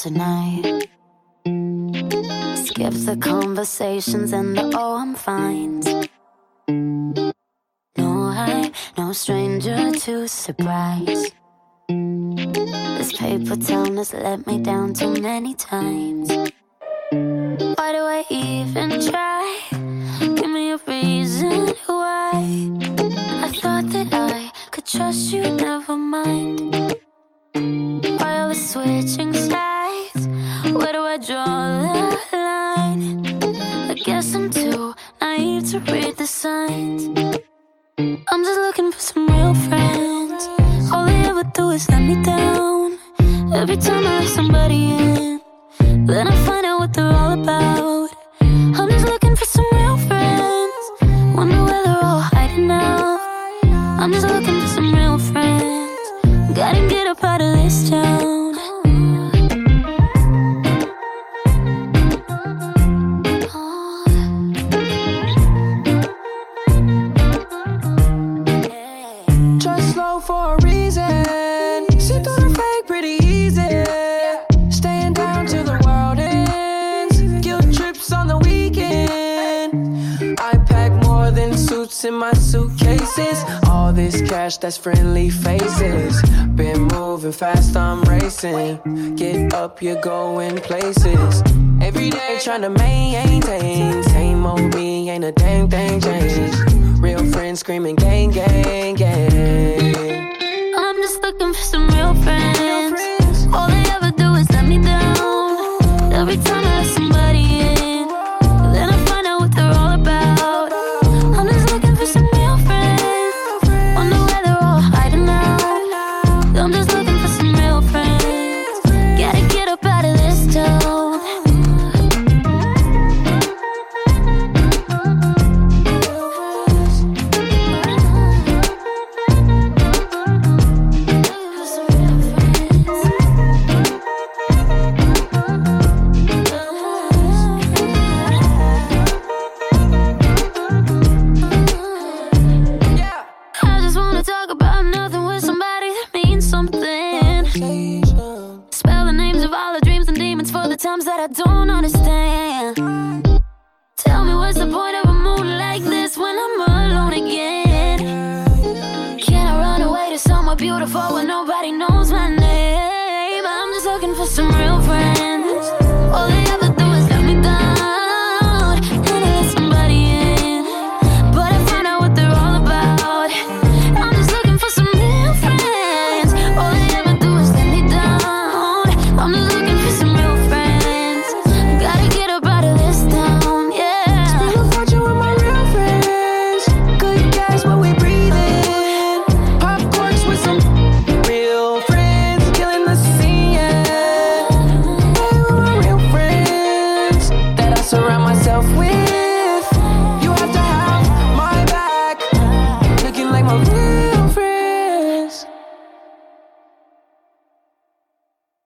tonight. Skip the conversations and the oh I'm fine. No, I'm no stranger to surprise. This paper town has let me down too many times. Why do I even try? Give me a reason why. I thought that I could trust you, never mind. While we're switching sides, where do I draw the line? I guess I'm too naive to read the signs. I'm just looking for some real friends. All they ever do is let me down. Every time I let somebody in, then I find out what they're all about. I'm just looking for some real friends. Wonder where they're all hiding out. I'm just looking for some real friends. Gotta get up out of this town. Trust slow for a reason. Sit through the fake pretty easy. Staying down till the world ends. Guilt trips on the weekend. I pack more than suits in my suitcases. All this cash, that's friendly faces. Been moving fast, I'm racing. Get up, you're going places. Every day trying to maintain. Same old me, ain't a dang thing changed. Real friends screaming gang, gang, gang. I'm just looking for some real friends. All they ever do is let me down. Every time I let somebody in, then I find out what they're all about. I'm just looking for some real friends. Wonder where they're all hiding out. I'm just looking for some real friends. Gotta get up out of this town. I just wanna talk about nothing with somebody that means something. Spell the names of all the dreams and demons for the times that I don't understand. Tell me what's the point of a mood like this when I'm alone again? Can I run away to somewhere beautiful where nobody knows my name? I'm just looking for some real friends.